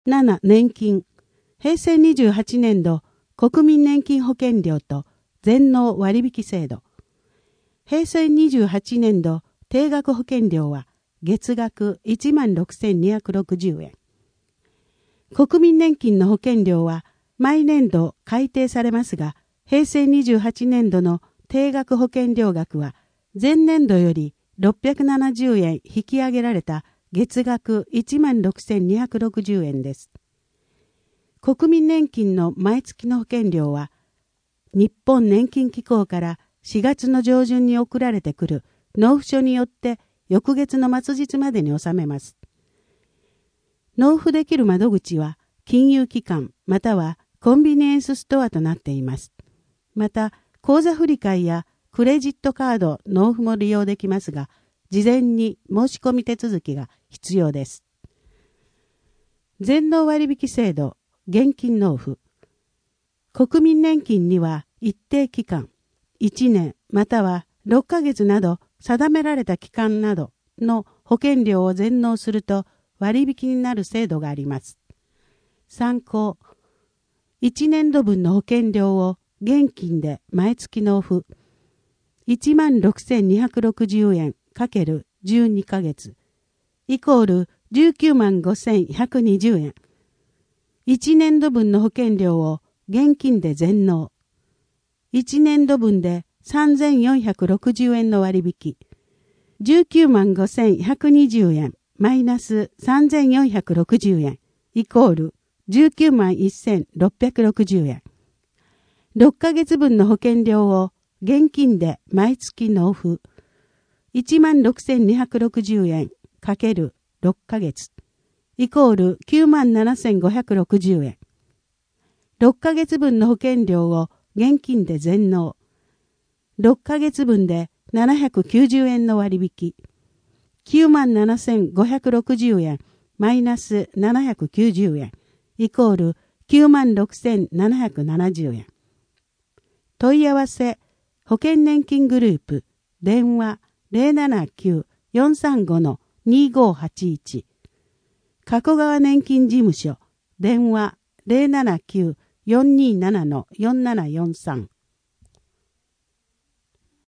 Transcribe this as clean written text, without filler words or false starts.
7、年金。平成28年度国民年金保険料と全納割引制度。平成28年度定額保険料は月額 16,260 円。国民年金の保険料は毎年度改定されますが、平成28年度の定額保険料額は前年度より670円引き上げられた月額 16,260 円です。国民年金の毎月の保険料は、日本年金機構から4月の上旬に送られてくる納付書によって翌月の末日までに納めます。納付できる窓口は金融機関またはコンビニエンスストアとなっています。また、口座振替やクレジットカード納付も利用できますが、事前に申し込み手続きが必要です。全納割引制度、現金納付。国民年金には一定期間、1年または6ヶ月など定められた期間などの保険料を全納すると割引になる制度があります。参考。1年度分の保険料を現金で毎月納付。16,260 円×12ヶ月イコール195,120 円。1年度分の保険料を現金で全納。1年度分で3,460 円の割引。195,120 円マイナス3,460 円イコール191,660 円。6ヶ月分の保険料を現金で毎月納付。16,260 円×6ヶ月イコール 97,560 円。6ヶ月分の保険料を現金で全納。6ヶ月分で790円の割引。97,560 円マイナス790円イコール 96,770 円。問い合わせ保険年金グループ電話 079-435-2581 加古川年金事務所電話 079-427-4743